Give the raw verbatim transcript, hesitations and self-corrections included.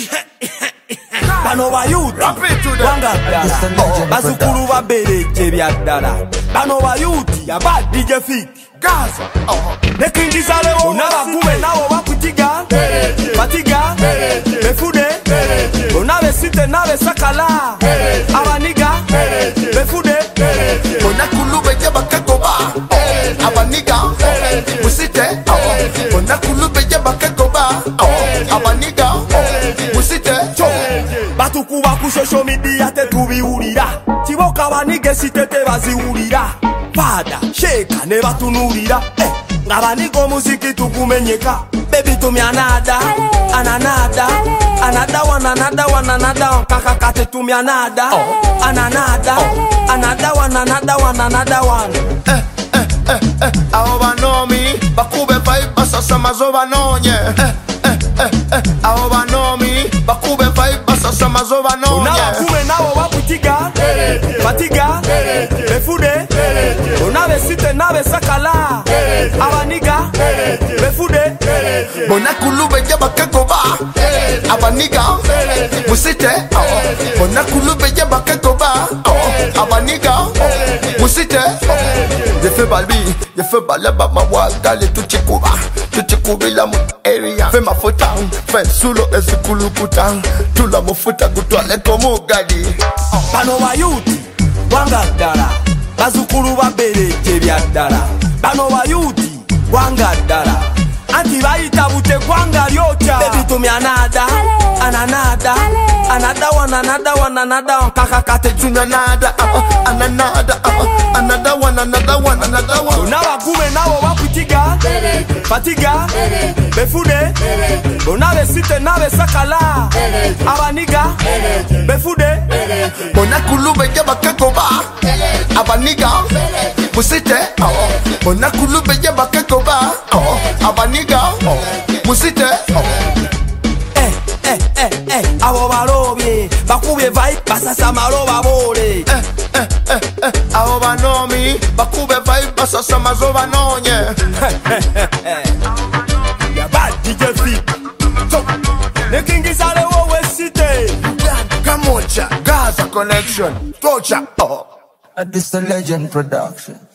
Bano bayuti wanga dala bazukulu babereje bya dala. Bano bayuti yaba D J Fik Gaza nekingizale wo nabakume nawo bakutiga batiga befude onabe site nabe sakala abaniga befude onakulube jabakagoba abaniga musite onakulube jabakagoba abaniga musite batukuba ku social media tetubiwulira kiboka banige site tebaziwulira Fada sheka ne batunulira eh, ngabanigo muziki tukumenyeka baby tumi anada ananada anada wana anada wana anada kaka kate tumi anada ananada anada wana anada wana anada wana eh eh eh eh aho banomi bakube vibe basasa mazoba nonye eh eh eh eh aho banomi bakube vibe basasa mazoba nonye unabakume nawo bakutiga batiga befude onabe site nabe sakala abaniga befude onakulube jabakagoba abaniga musite onakulube jabakagoba abaniga musite yefe balbi yefe balaba mawagale tuchikuba tuchikubila mu area fe mafuta fe sulo ezikulukuta tula mufuta kutwale komugadi. Bano bayuti wanga dala bazukulu babereje bya dala. Bano bayuti wanga dala anti bayita bute kwanga lyocha baby tumi anada ananada anada wana anada wana anada kaka kate tumi anada ananada anada wana anada wana anada wana unabakume nawo bakutiga batiga befude onabe site nabe sakala abaniga befude onakulube jabakagoba abaniga musite onakulube jabakagoba abaniga musite eh eh eh eh abo balobye bakube vibe basasa maroba bole eh eh eh eh abo banomi bakube vibe basasa mazoba nonye ya bad D J Fik so nekingizale wo wesite Kamocha Gaza connection Tocha This a legend production.